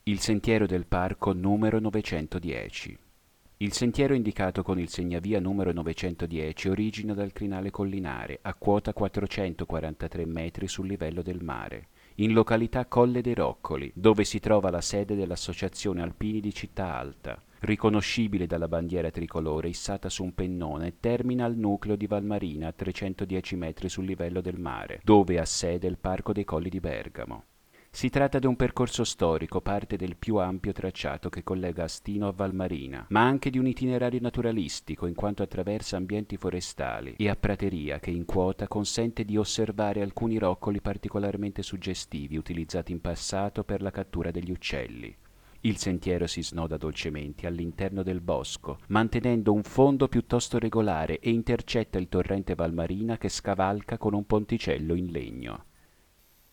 Il sentiero del parco numero 910. Il sentiero indicato con il segnavia numero 910 origina dal crinale collinare, a quota 443 metri sul livello del mare, in località Colle dei Roccoli, dove si trova la sede dell'Associazione Alpini di Città Alta. Riconoscibile dalla bandiera tricolore issata su un pennone, termina al nucleo di Valmarina a 310 metri sul livello del mare, dove ha sede il Parco dei Colli di Bergamo. Si tratta di un percorso storico, parte del più ampio tracciato che collega Astino a Valmarina, ma anche di un itinerario naturalistico in quanto attraversa ambienti forestali e a prateria che in quota consente di osservare alcuni roccoli particolarmente suggestivi utilizzati in passato per la cattura degli uccelli. Il sentiero si snoda dolcemente all'interno del bosco, mantenendo un fondo piuttosto regolare e intercetta il torrente Valmarina che scavalca con un ponticello in legno.